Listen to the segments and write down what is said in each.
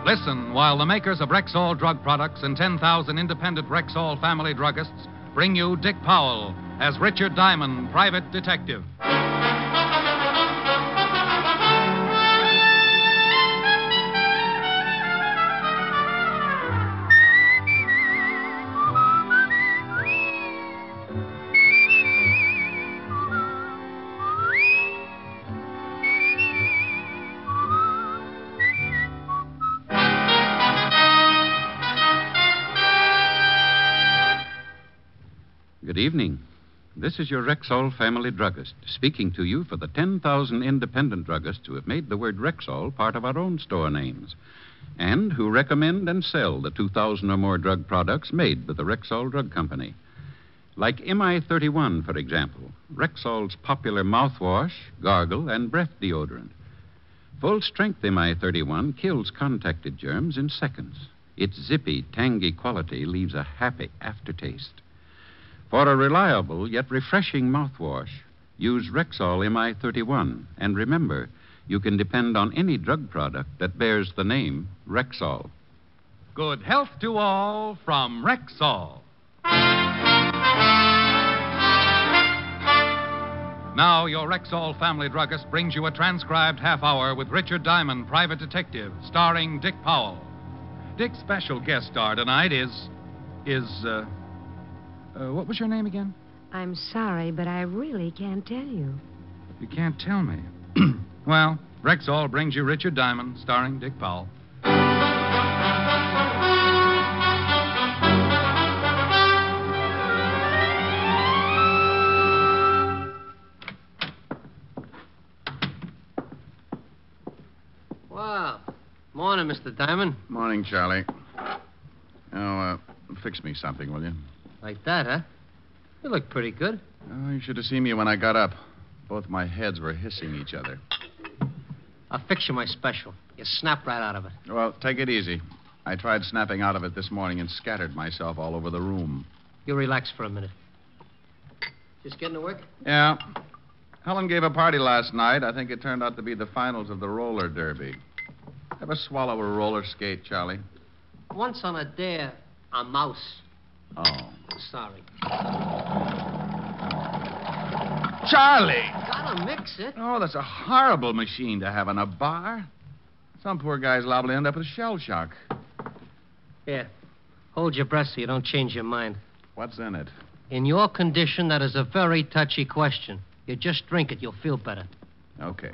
Listen while the makers of Rexall drug products and 10,000 independent Rexall family druggists bring you Dick Powell as Richard Diamond, private detective. Good evening. This is your Rexall family druggist speaking to you for the 10,000 independent druggists who have made the word Rexall part of our own store names and who recommend and sell the 2,000 or more drug products made by the Rexall Drug Company. Like MI-31, for example, Rexall's popular mouthwash, gargle, and breath deodorant. Full-strength MI-31 kills contacted germs in seconds. Its zippy, tangy quality leaves a happy aftertaste. For a reliable yet refreshing mouthwash, use Rexall MI-31. And remember, you can depend on any drug product that bears the name Rexall. Good health to all from Rexall. Now, your Rexall family druggist brings you a transcribed half hour with Richard Diamond, private detective, starring Dick Powell. Dick's special guest star tonight is what was your name again? I'm sorry, but I really can't tell you. You can't tell me. Well, Rexall brings you Richard Diamond, starring Dick Powell. Wow. Morning, Mr. Diamond. Morning, Charlie. Oh, fix me something, will you? Like that, huh? You look pretty good. Oh, you should have seen me when I got up. Both my heads were hissing each other. I'll fix you my special. You snap right out of it. Well, take it easy. I tried snapping out of it this morning and scattered myself all over the room. You relax for a minute. Just getting to work? Yeah. Helen gave a party last night. I think it turned out to be the finals of the roller derby. Ever swallow a roller skate, Charlie? Once on a dare, a mouse. Oh. Sorry. Charlie! Gotta mix it. Oh, that's a horrible machine to have in a bar. Some poor guy's liable to end up with shell shock. Here. Hold your breath so you don't change your mind. What's in it? In your condition, that is a very touchy question. You just drink it, you'll feel better. Okay.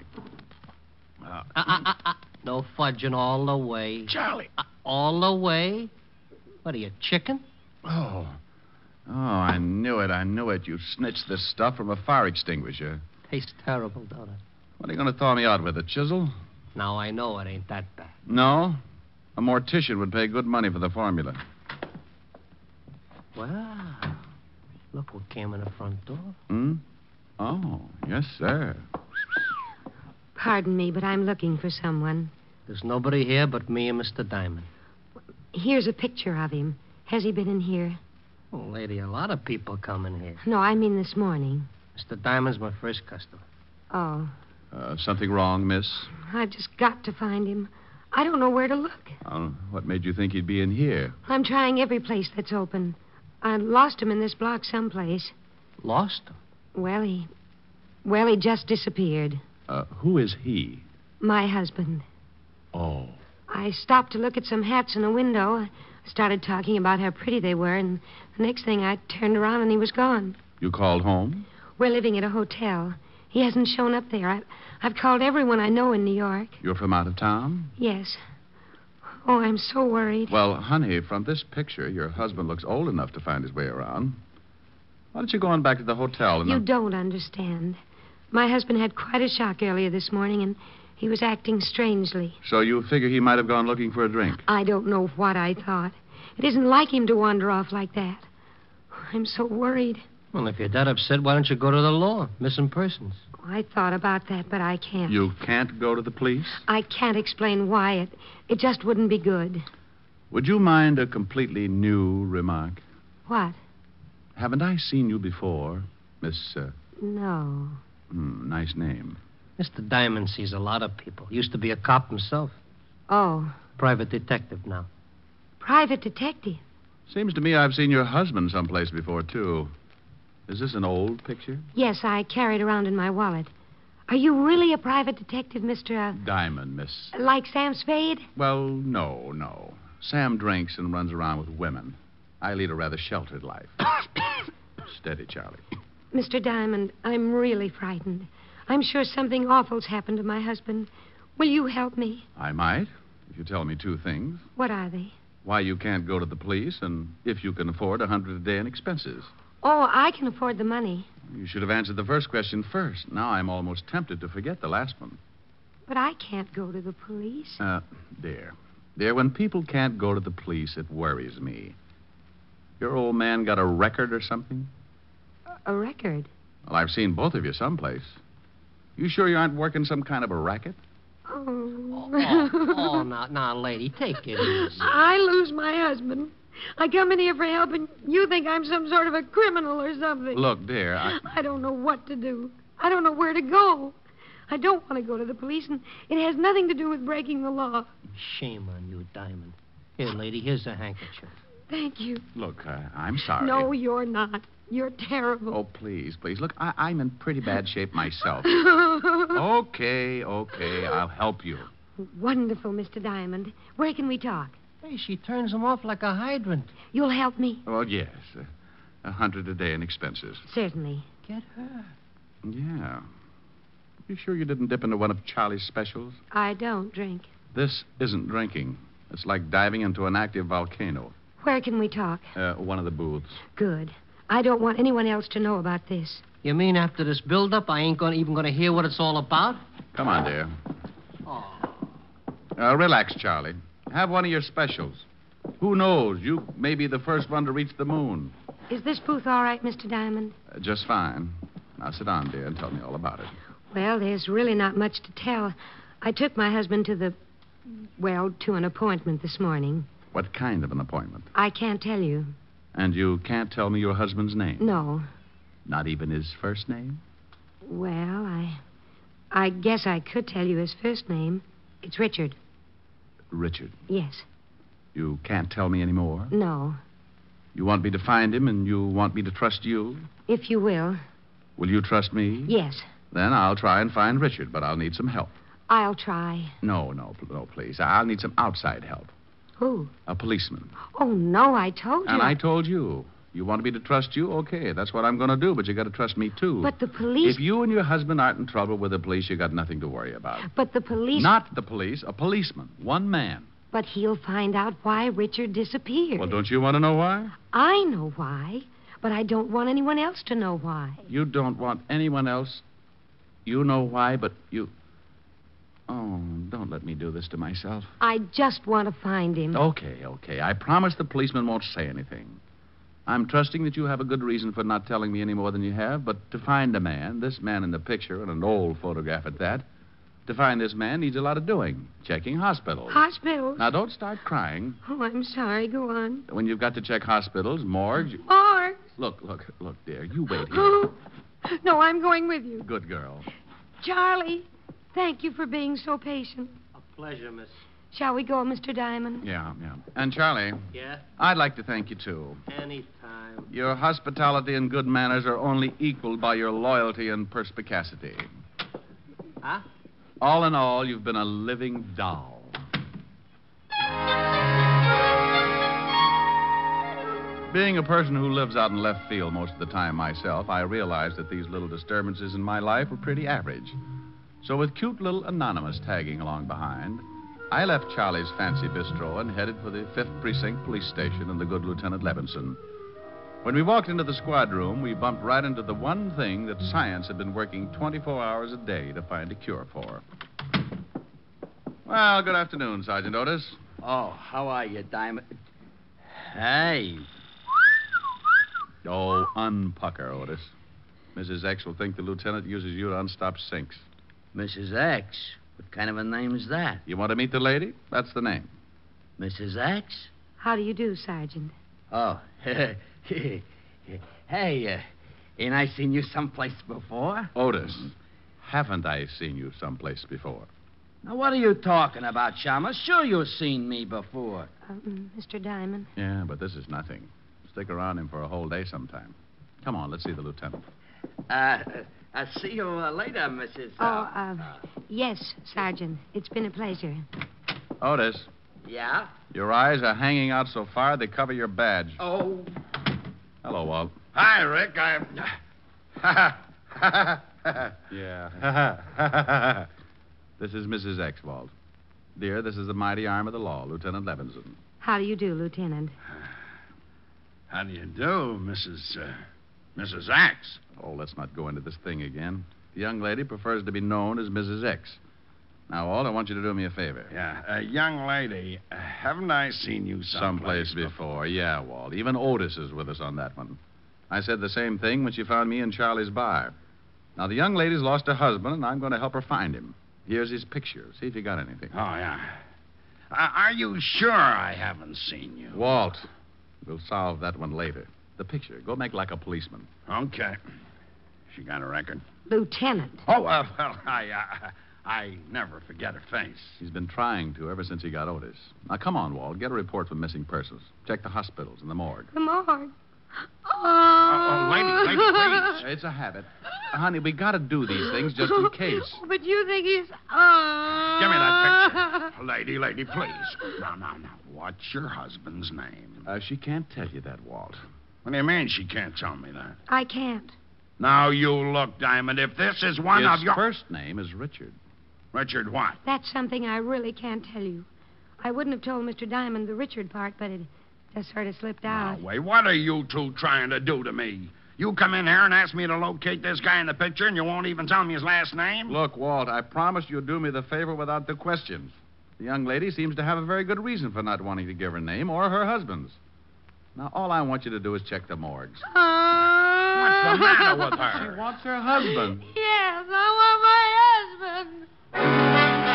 No fudging all the way. Charlie! All the way? What are you, chicken? Oh, I knew it. You snitched this stuff from a fire extinguisher. Tastes terrible, don't it? What are you going to thaw me out with, a chisel? Now, I know it ain't that bad. No? A mortician would pay good money for the formula. Wow. Look what came in the front door. Hmm? Oh, yes, sir. Pardon me, but I'm looking for someone. There's nobody here but me and Mr. Diamond. Here's a picture of him. Has he been in here? Oh, lady, a lot of people come in here. No, I mean this morning. Mr. Diamond's my first customer. Oh. Something wrong, miss? I've just got to find him. I don't know where to look. What made you think he'd be in here? I'm trying every place that's open. I lost him in this block someplace. Lost him? Well, he just disappeared. Who is he? My husband. Oh. I stopped to look at some hats in a window. I started talking about how pretty they were, and the next thing I turned around and he was gone. You called home? We're living at a hotel. He hasn't shown up there. I've called everyone I know in New York. You're from out of town? Yes. Oh, I'm so worried. Well, honey, from this picture, your husband looks old enough to find his way around. Why don't you go on back to the hotel and... You don't understand. My husband had quite a shock earlier this morning, and he was acting strangely. So you figure he might have gone looking for a drink? I don't know what I thought. It isn't like him to wander off like that. I'm so worried. Well, if you're that upset, why don't you go to the law? Missing persons. I thought about that, but I can't. You can't go to the police? I can't explain why. It just wouldn't be good. Would you mind a completely new remark? What? Haven't I seen you before, Miss... No. Nice name. Mr. Diamond sees a lot of people. Used to be a cop himself. Oh, Private detective now. Private detective? Seems to me I've seen your husband someplace before, too. Is this an old picture? Yes, I carry it around in my wallet. Are you really a private detective, Mr. Diamond, miss. Like Sam Spade? Well, no. Sam drinks and runs around with women. I lead a rather sheltered life. Steady, Charlie. Mr. Diamond, I'm really frightened. I'm sure something awful's happened to my husband. Will you help me? I might, if you tell me two things. What are they? Why you can't go to the police, and if you can afford $100 a day in expenses. Oh, I can afford the money. You should have answered the first question first. Now I'm almost tempted to forget the last one. But I can't go to the police. Dear, when people can't go to the police, it worries me. Your old man got a record or something? A record? Well, I've seen both of you someplace. You sure you aren't working some kind of a racket? Oh, now, lady, take it easy. I lose my husband. I come in here for help, and you think I'm some sort of a criminal or something. Look, dear, I don't know what to do. I don't know where to go. I don't want to go to the police, and it has nothing to do with breaking the law. Shame on you, Diamond. Here, lady, here's a handkerchief. Thank you. Look, I'm sorry. No, you're not. You're terrible. Oh, please. Look, I'm in pretty bad shape myself. Okay, I'll help you. Wonderful, Mr. Diamond. Where can we talk? Hey, she turns him off like a hydrant. You'll help me? Oh, yes. $100 a day in expenses. Certainly. Get her. Yeah. You sure you didn't dip into one of Charlie's specials? I don't drink. This isn't drinking. It's like diving into an active volcano. Where can we talk? One of the booths. Good. I don't want anyone else to know about this. You mean after this build-up, I ain't even gonna hear what it's all about? Come on, dear. Oh. Relax, Charlie. Have one of your specials. Who knows? You may be the first one to reach the moon. Is this booth all right, Mr. Diamond? Just fine. Now sit down, dear, and tell me all about it. Well, there's really not much to tell. I took my husband to an appointment this morning. What kind of an appointment? I can't tell you. And you can't tell me your husband's name? No. Not even his first name? Well, I guess I could tell you his first name. It's Richard. Richard? Yes. You can't tell me any more? No. You want me to find him, and you want me to trust you? If you will. Will you trust me? Yes. Then I'll try and find Richard, but I'll need some help. I'll try. No, please. I'll need some outside help. Who? A policeman. Oh, no, I told you. And I told you. You want me to trust you? Okay, that's what I'm going to do, but you got to trust me, too. But the police... If you and your husband aren't in trouble with the police, you got nothing to worry about. But the police... Not the police, a policeman. One man. But he'll find out why Richard disappeared. Well, don't you want to know why? I know why, but I don't want anyone else to know why. You don't want anyone else? You know why, but you... Oh, don't let me do this to myself. I just want to find him. Okay. I promise the policeman won't say anything. I'm trusting that you have a good reason for not telling me any more than you have, but to find a man, this man in the picture, and an old photograph at that, to find this man needs a lot of doing. Checking hospitals. Hospitals? Now, don't start crying. Oh, I'm sorry. Go on. When you've got to check hospitals, morgues... Morgues? Look, dear. You wait here. Oh, no, I'm going with you. Good girl. Charlie, thank you for being so patient. A pleasure, miss. Shall we go, Mr. Diamond? Yeah. And, Charlie... Yeah? I'd like to thank you, too. Anytime. Your hospitality and good manners are only equaled by your loyalty and perspicacity. Huh? All in all, you've been a living doll. Being a person who lives out in left field most of the time myself, I realized that these little disturbances in my life were pretty average. So with cute little Anonymous tagging along behind, I left Charlie's fancy bistro and headed for the 5th Precinct Police Station and the good Lieutenant Levinson. When we walked into the squad room, we bumped right into the one thing that science had been working 24 hours a day to find a cure for. Well, good afternoon, Sergeant Otis. Oh, how are you, Diamond? Hey. Oh, unpucker, Otis. Mrs. X will think the lieutenant uses you to unstop sinks. Mrs. X? What kind of a name is that? You want to meet the lady? That's the name. Mrs. X? How do you do, Sergeant? Oh, hey, ain't I seen you someplace before? Otis, haven't I seen you someplace before? Now, what are you talking about, Chama? Sure you've seen me before. Mr. Diamond. Yeah, but this is nothing. Stick around him for a whole day sometime. Come on, let's see the lieutenant. I'll see you later, Mrs. Yes, Sergeant. It's been a pleasure. Otis, Yeah? your eyes are hanging out so far they cover your badge. Oh. Hello, Walt. Hi, Rick. Yeah. This is Mrs. X, Walt. Dear, this is the mighty arm of the law, Lieutenant Levinson. How do you do, Lieutenant? How do you do, Mrs. Axe? Oh, let's not go into this thing again. The young lady prefers to be known as Mrs. X. Now, Walt, I want you to do me a favor. Yeah, young lady, haven't I seen you Someplace before. Yeah, Walt. Even Otis is with us on that one. I said the same thing when she found me in Charlie's bar. Now, the young lady's lost her husband, and I'm going to help her find him. Here's his picture. See if you got anything. Oh, yeah. Are you sure I haven't seen you? Walt, we'll solve that one later. The picture. Go make like a policeman. Okay. She got a record? Lieutenant. Oh, well, I never forget her face. He's been trying to ever since he got Otis. Now, come on, Walt. Get a report for missing persons. Check the hospitals and the morgue. The morgue. Lady, please. It's a habit. Honey, we got to do these things just in case. But you think he's... Give me that picture. Lady, please. Now. What's your husband's name? She can't tell you that, Walt. What do you mean she can't tell me that? I can't. Now, you look, Diamond, if this is one of His your... first name is Richard. Richard what? That's something I really can't tell you. I wouldn't have told Mr. Diamond the Richard part, but it just sort of slipped out. Now, wait, what are you two trying to do to me? You come in here and ask me to locate this guy in the picture, and you won't even tell me his last name? Look, Walt, I promised you'd do me the favor without the questions. The young lady seems to have a very good reason for not wanting to give her name or her husband's. Now, all I want you to do is check the morgues. What's the matter with her? She wants her husband. Yes, I want my husband.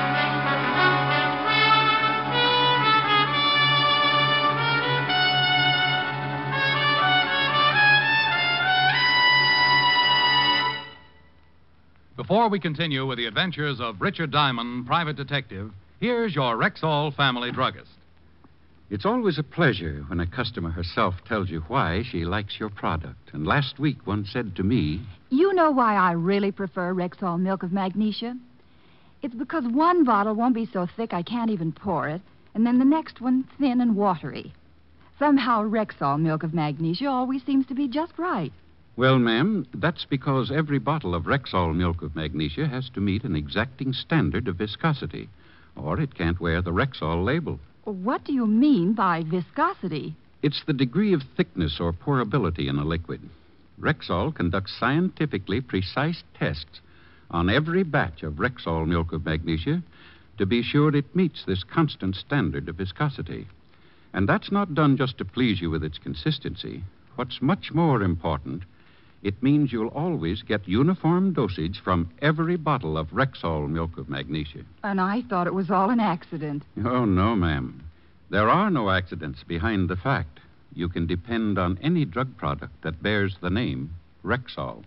Before we continue with the adventures of Richard Diamond, private detective, here's your Rexall family druggist. It's always a pleasure when a customer herself tells you why she likes your product. And last week, one said to me, You know why I really prefer Rexall milk of magnesia? It's because one bottle won't be so thick I can't even pour it, and then the next one thin and watery. Somehow Rexall milk of magnesia always seems to be just right. Well, ma'am, that's because every bottle of Rexall milk of magnesia has to meet an exacting standard of viscosity, or it can't wear the Rexall label. What do you mean by viscosity? It's the degree of thickness or pourability in a liquid. Rexall conducts scientifically precise tests on every batch of Rexall milk of magnesia to be sure it meets this constant standard of viscosity. And that's not done just to please you with its consistency. What's much more important, it means you'll always get uniform dosage from every bottle of Rexall milk of magnesia. And I thought it was all an accident. Oh, no, ma'am. There are no accidents behind the fact. You can depend on any drug product that bears the name Rexall.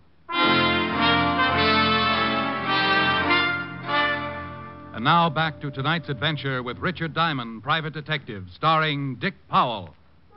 And now back to tonight's adventure with Richard Diamond, private detective, starring Dick Powell.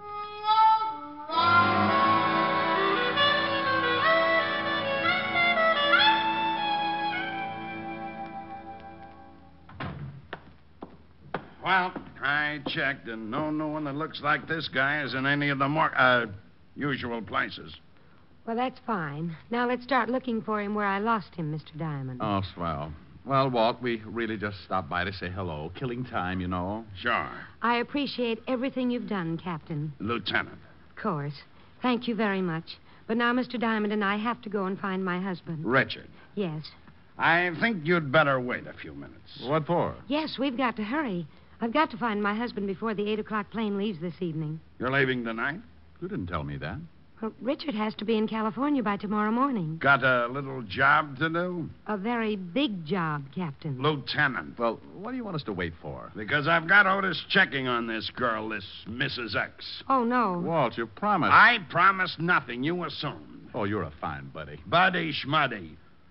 Well, I checked, and no one that looks like this guy is in any of the usual places. Well, that's fine. Now let's start looking for him where I lost him, Mr. Diamond. Oh, swell. Well, Walt, we really just stopped by to say hello. Killing time, you know. Sure. I appreciate everything you've done, Captain. Lieutenant. Of course. Thank you very much. But now Mr. Diamond and I have to go and find my husband. Richard. Yes. I think you'd better wait a few minutes. What for? Yes, we've got to hurry. I've got to find my husband before the 8 o'clock plane leaves this evening. You're leaving tonight? You didn't tell me that. Well, Richard has to be in California by tomorrow morning. Got a little job to do? A very big job, Captain. Lieutenant. Well, what do you want us to wait for? Because I've got Otis checking on this girl, this Mrs. X. Oh, no. Walt, you promised. I promised nothing. You assumed. Oh, you're a fine buddy. Buddy schmuddy.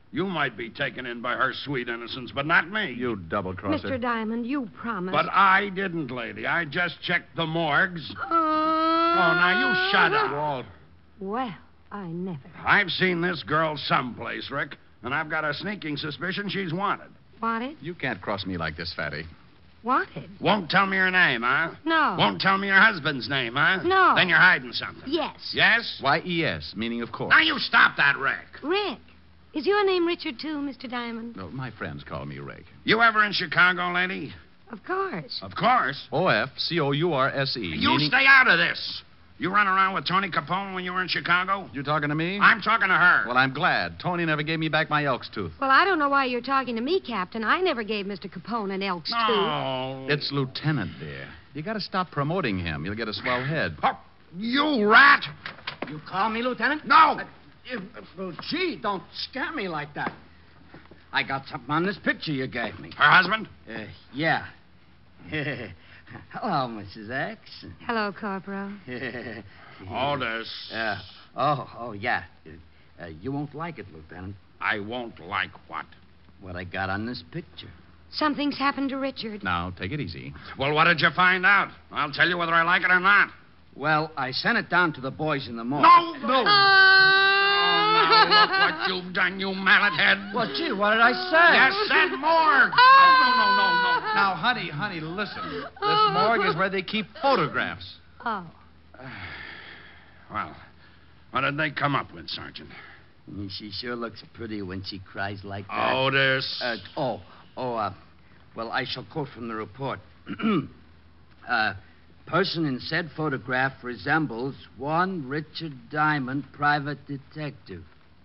You might be taken in by her sweet innocence, but not me. You double-crosser. Mr. Diamond, you promised. But I didn't, lady. I just checked the morgues. Oh, now you shut up. Walt. Well, I never. I've seen this girl someplace, Rick, and I've got a sneaking suspicion she's wanted. Wanted? You can't cross me like this, Fatty. Wanted? Won't tell me her name, huh? No. Won't tell me your husband's name, huh? No. Then you're hiding something. Yes. Yes? Y-E-S, meaning of course. Now you stop that, Rick. Rick. Is your name Richard, too, Mr. Diamond? No, my friends call me Rick. You ever in Chicago, lady? Of course. Of course. O-F-C-O-U-R-S-E. You meaning... stay out of this. You run around with Tony Capone when you were in Chicago? You talking to me? I'm talking to her. Well, I'm glad. Tony never gave me back my elk's tooth. Well, I don't know why you're talking to me, Captain. I never gave Mr. Capone an elk's tooth. No. It's Lieutenant, dear. You got to stop promoting him. You'll get a swell head. Oh, you rat. You call me, Lieutenant? No. Well, gee, don't scare me like that. I got something on this picture you gave me. Her husband? Yeah. Hello, Mrs. X. Hello, Corporal. Otis. Yeah. You won't like it, Lieutenant. I won't like what? What I got on this picture. Something's happened to Richard. Now, take it easy. Well, what did you find out? I'll tell you whether I like it or not. Well, I sent it down to the boys in the morgue. No! Now look what you've done, you mallet head. Well, gee, what did I say? You said morgue. No. Now, honey, listen. This morgue is where they keep photographs. Oh. Well, what did they come up with, Sergeant? She sure looks pretty when she cries like that. Otis. Well, I shall quote from the report. Person in said photograph resembles one Richard Diamond, private detective.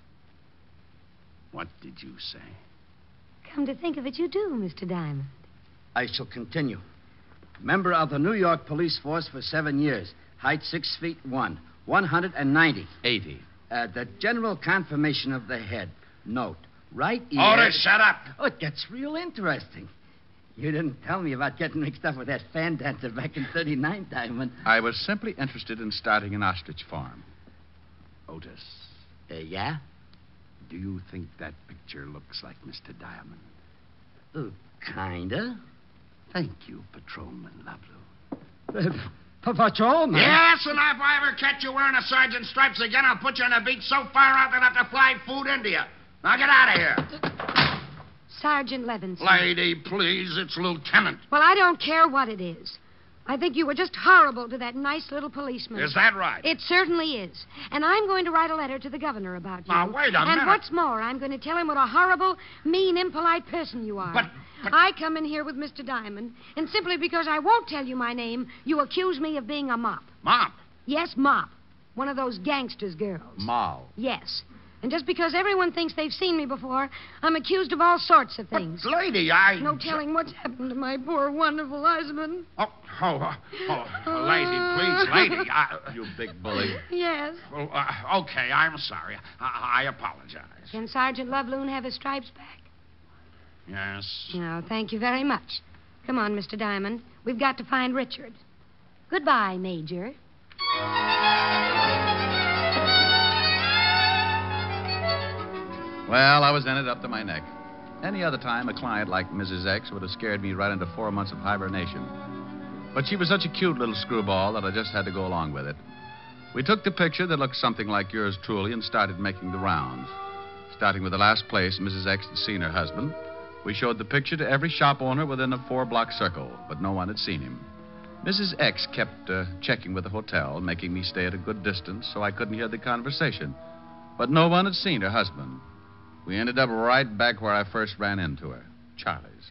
What did you say? Come to think of it, you do, Mr. Diamond. I shall continue. Member of the New York police force for 7 years. Height 6'1", 190. 80. The general conformation of the head. Note, right ear... Otis, shut up. Oh, it gets real interesting. You didn't tell me about getting mixed up with that fan dancer back in 39, Diamond. I was simply interested in starting an ostrich farm. Otis, Yeah? do you think that picture looks like Mr. Diamond? Kinda. Thank you, Patrolman Lovelow. Patrolman? Yes, and if I ever catch you wearing a sergeant's stripes again, I'll put you on the beach so far out that I'll have to fly food into you. Now get out of here. Sergeant Levinson. Lady, please, it's Lieutenant. Well, I don't care what it is. I think you were just horrible to that nice little policeman. Is that right? It certainly is. And I'm going to write a letter to the governor about you. Now, wait a minute. And what's more, I'm going to tell him what a horrible, mean, impolite person you are. But- I come in here with Mr. Diamond, and simply because I won't tell you my name, you accuse me of being a mop. Mop. Yes, mop. One of those gangsters' girls. Moll. Yes. And just because everyone thinks they've seen me before, I'm accused of all sorts of things. But, lady, I... No telling what's happened to my poor, wonderful husband. Lady, please, lady. You big bully. Yes. Well, okay, I'm sorry. I apologize. Can Sergeant Loveloon have his stripes back? Yes. No, thank you very much. Come on, Mr. Diamond. We've got to find Richard. Goodbye, Major. Well, I was in it up to my neck. Any other time, a client like Mrs. X would have scared me right into 4 months of hibernation. But she was such a cute little screwball that I just had to go along with it. We took the picture that looked something like yours truly and started making the rounds. Starting with the last place Mrs. X had seen her husband, we showed the picture to every shop owner within a 4-block circle, but no one had seen him. Mrs. X kept checking with the hotel, making me stay at a good distance so I couldn't hear the conversation. But no one had seen her husband. We ended up right back where I first ran into her, Charlie's.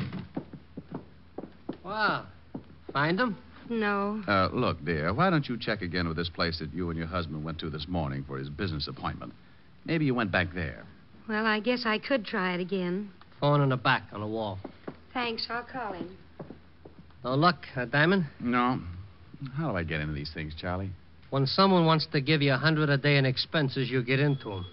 Wow. Find him? No. Look, dear, why don't you check again with this place that you and your husband went to this morning for his business appointment? Maybe you went back there. Well, I guess I could try it again. Phone in the back on the wall. Thanks, I'll call him. No luck, Diamond? No. How do I get into these things, Charlie? When someone wants to give you $100 a day in expenses, you get into them.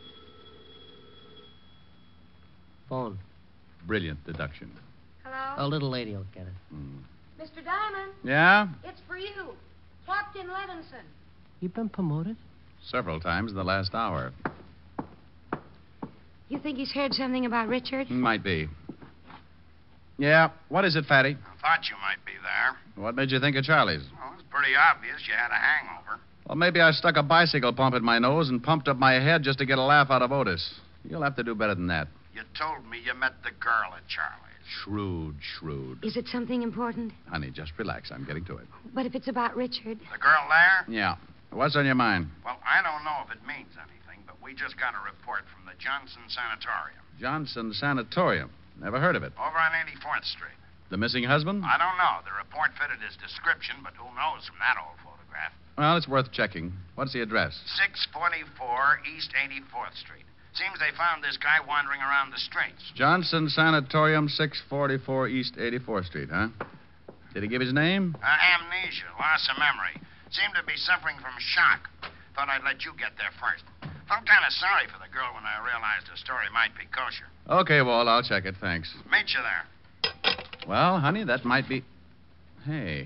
Phone. Brilliant deduction. Hello? A little lady will get it. Mr. Diamond, Yeah? it's for you. Captain Levinson. You been promoted? Several times in the last hour. You think he's heard something about Richard? Might be. Yeah, what is it, Fatty? I thought you might be there. What made you think of Charlie's? Well, it's pretty obvious you had a hangover. Well, maybe I stuck a bicycle pump in my nose and pumped up my head just to get a laugh out of Otis. You'll have to do better than that. You told me you met the girl at Charlie's. Shrewd. Is it something important? Honey, just relax. I'm getting to it. But if it's about Richard... The girl there? Yeah. What's on your mind? Well, I don't know if it means anything, but we just got a report from the Johnson Sanatorium. Johnson Sanatorium. Never heard of it. Over on 84th Street. The missing husband? I don't know. The report fitted his description, but who knows from that old photograph. Well, it's worth checking. What's the address? 644 East 84th Street. Seems they found this guy wandering around the streets. Johnson Sanatorium, 644 East 84th Street, huh? Did he give his name? Amnesia, loss of memory. Seemed to be suffering from shock. Thought I'd let you get there first. Felt kind of sorry for the girl when I realized the story might be kosher. Okay, Walt, I'll check it. Thanks. Meet you there. Well, honey, that might be... Hey.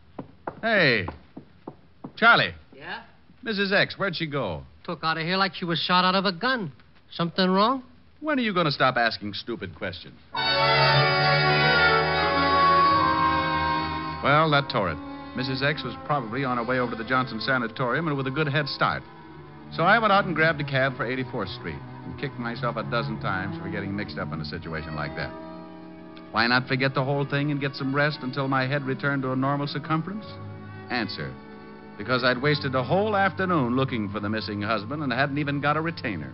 Charlie. Yeah? Mrs. X, where'd she go? Took out of here like she was shot out of a gun. Something wrong? When are you going to stop asking stupid questions? Well, that tore it. Mrs. X was probably on her way over to the Johnson Sanatorium and with a good head start. So I went out and grabbed a cab for 84th Street and kicked myself a dozen times for getting mixed up in a situation like that. Why not forget the whole thing and get some rest until my head returned to a normal circumference? Answer. Because I'd wasted a whole afternoon looking for the missing husband and hadn't even got a retainer.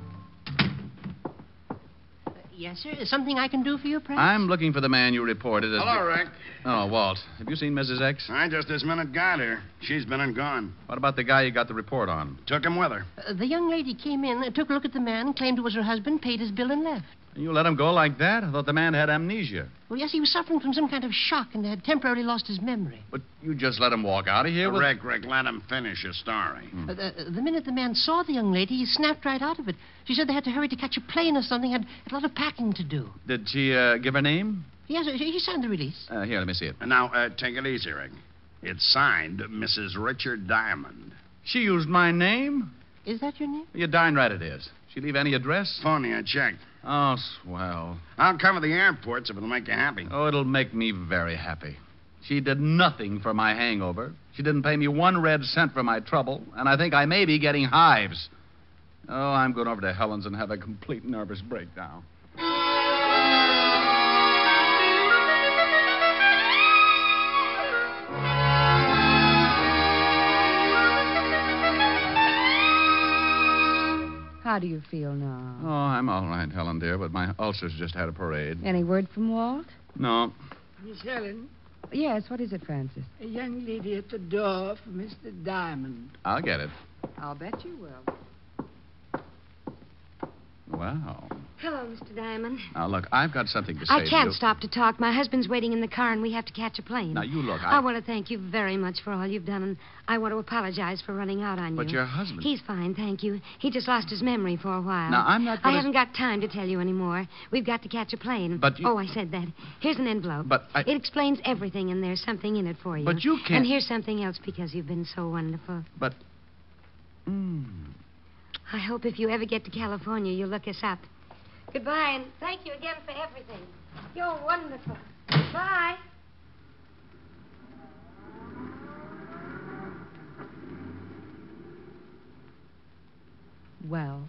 Yes, sir. Is something I can do for you, perhaps? I'm looking for the man you reported as... Hello, Rick. Oh, Walt. Have you seen Mrs. X? I just this minute got her. She's been and gone. What about the guy you got the report on? Took him with her. The young lady came in, took a look at the man, claimed it was her husband, paid his bill, and left. You let him go like that? I thought the man had amnesia. Well, yes, he was suffering from some kind of shock and had temporarily lost his memory. But you just let him walk out of here with... Rick, let him finish his story. The minute the man saw the young lady, he snapped right out of it. She said they had to hurry to catch a plane or something, had a lot of packing to do. Did she give her name? Yes, he signed the release. Here, let me see it. And now, take it easy, Rick. It's signed Mrs. Richard Diamond. She used my name? Is that your name? You're darn right it is. She leave any address? Phony, I checked. Oh, swell. I'll cover the airports if it'll make you happy. Oh, it'll make me very happy. She did nothing for my hangover. She didn't pay me 1 red cent for my trouble, and I think I may be getting hives. Oh, I'm going over to Helen's and have a complete nervous breakdown. How do you feel now? Oh, I'm all right, Helen, dear, but my ulcers just had a parade. Any word from Walt? No. Miss Helen, Yes, what is it, Francis? a young lady at the door for Mr. Diamond. I'll get it. I'll bet you will. Wow. Hello, Mr. Diamond. Now, look, I've got something to say to I can't you. stop to talk. My husband's waiting in the car, and we have to catch a plane. Now, you look, I want to thank you very much for all you've done, and I want to apologize for running out on you. But your husband... He's fine, thank you. He just lost his memory for a while. Now, I'm not I gonna... haven't got time to tell you anymore. We've got to catch a plane. But you... Oh, I said that. Here's an envelope. But I... It explains everything, and there's something in it for you. But you can't... And here's something else because you've been so wonderful. But... I hope if you ever get to California, you'll look us up. Goodbye, and thank you again for everything. You're wonderful. Bye. Well,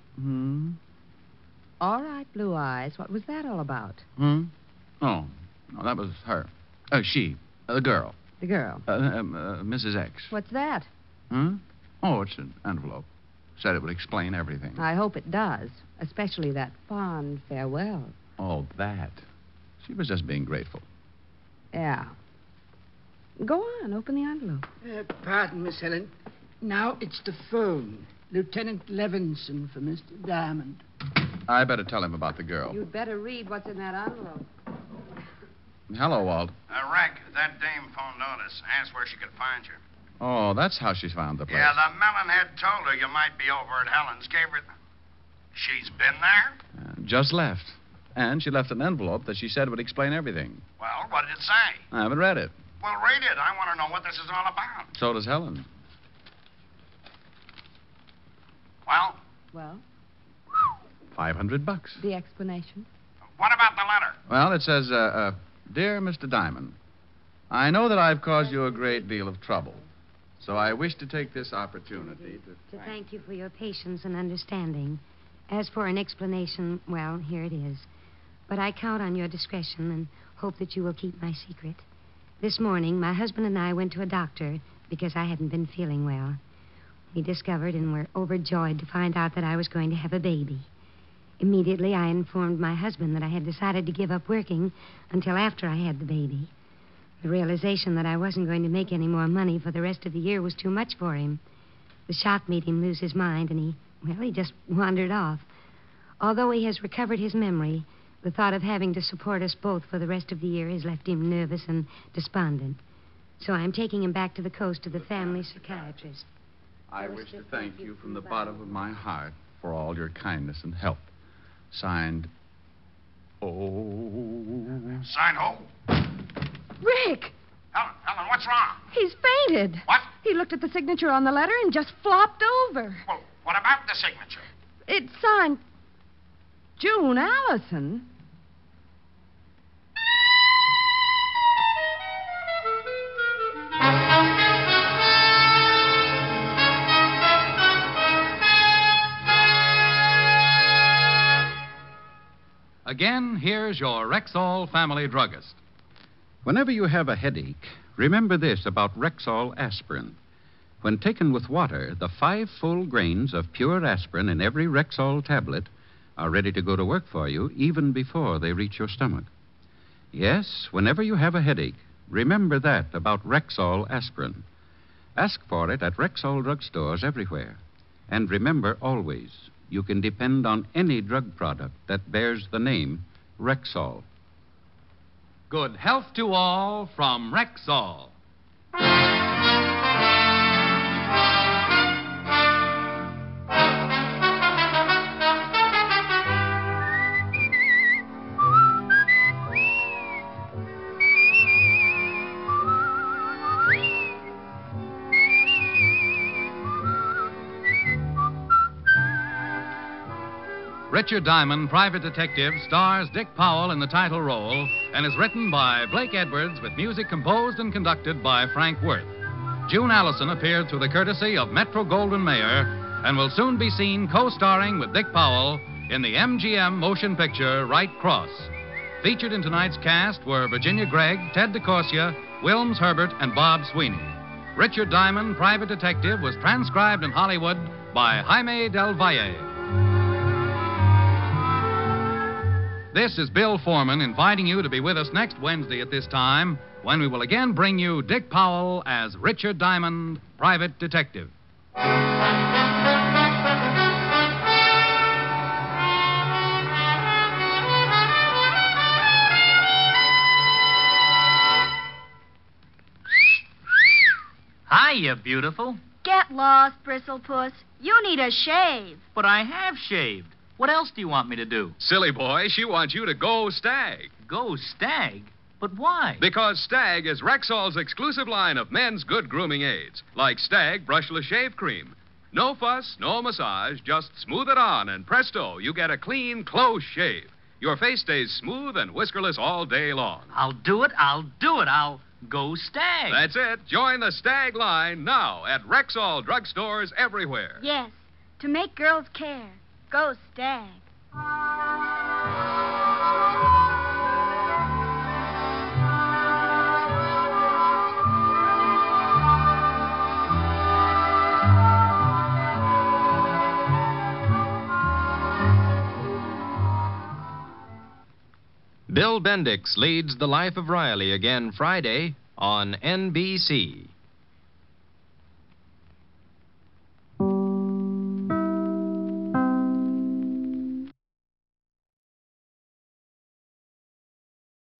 Hmm? all right, Blue Eyes. What was that all about? Hmm? Oh, no, that was her. She. The girl. The girl. Mrs. X. What's that? Hmm? Oh, it's an envelope. Said it would explain everything. I hope it does, especially that fond farewell. Oh, that. She was just being grateful. Yeah. Go on, open the envelope. Pardon, Miss Helen. Now it's the phone. Lieutenant Levinson for Mr. Diamond. I better tell him about the girl. You'd better read what's in that envelope. Hello, Walt. Rick, that dame phoned Otis. Asked where she could find you. Oh, that's how she's found the place. Yeah, the melonhead told her you might be over at Helen's. Gave her... She's been there? Just left. And she left an envelope that she said would explain everything. Well, what did it say? I haven't read it. Well, read it. I want to know what this is all about. So does Helen. Well? Well? $500. The explanation? What about the letter? Well, it says, Dear Mr. Diamond, I know that I've caused you a great deal of trouble, so I wish to take this opportunity To thank you for your patience and understanding. As for an explanation, well, here it is. But I count on your discretion and hope that you will keep my secret. This morning, my husband and I went to a doctor because I hadn't been feeling well. We discovered and were overjoyed to find out that I was going to have a baby. Immediately, I informed my husband that I had decided to give up working until after I had the baby. The realization that I wasn't going to make any more money for the rest of the year was too much for him. The shock made him lose his mind, and he just wandered off. Although he has recovered his memory, the thought of having to support us both for the rest of the year has left him nervous and despondent. So I'm taking him back to the coast to the family psychiatrist. I wish to thank you from the bottom of my heart for all your kindness and help. Signed, Signed who? Rick! Helen, what's wrong? He's fainted. What? He looked at the signature on the letter and just flopped over. Well, what about the signature? It's signed June Allison. Again, here's your Rexall family druggist. Whenever you have a headache, remember this about Rexall aspirin. When taken with water, the 5 full grains of pure aspirin in every Rexall tablet are ready to go to work for you even before they reach your stomach. Yes, whenever you have a headache, remember that about Rexall aspirin. Ask for it at Rexall drugstores everywhere. And remember always, you can depend on any drug product that bears the name Rexall. Good health to all from Rexall. Richard Diamond, Private Detective, stars Dick Powell in the title role and is written by Blake Edwards with music composed and conducted by Frank Worth. June Allison appeared through the courtesy of Metro-Goldwyn-Mayer and will soon be seen co-starring with Dick Powell in the MGM motion picture Right Cross. Featured in tonight's cast were Virginia Gregg, Ted DeCorsia, Wilms Herbert, and Bob Sweeney. Richard Diamond, Private Detective, was transcribed in Hollywood by Jaime Del Valle. This is Bill Foreman inviting you to be with us next Wednesday at this time when we will again bring you Dick Powell as Richard Diamond, Private Detective. Hiya, beautiful. Get lost, Bristlepuss. You need a shave. But I have shaved. What else do you want me to do? Silly boy, she wants you to go Stag. Go Stag? But why? Because Stag is Rexall's exclusive line of men's good grooming aids, like Stag Brushless Shave Cream. No fuss, no massage, just smooth it on, and presto, you get a clean, close shave. Your face stays smooth and whiskerless all day long. I'll do it. I'll go Stag. That's it. Join the Stag line now at Rexall drugstores everywhere. Yes, to make girls care. Go Stag. Bill Bendix leads The Life of Riley again Friday on NBC.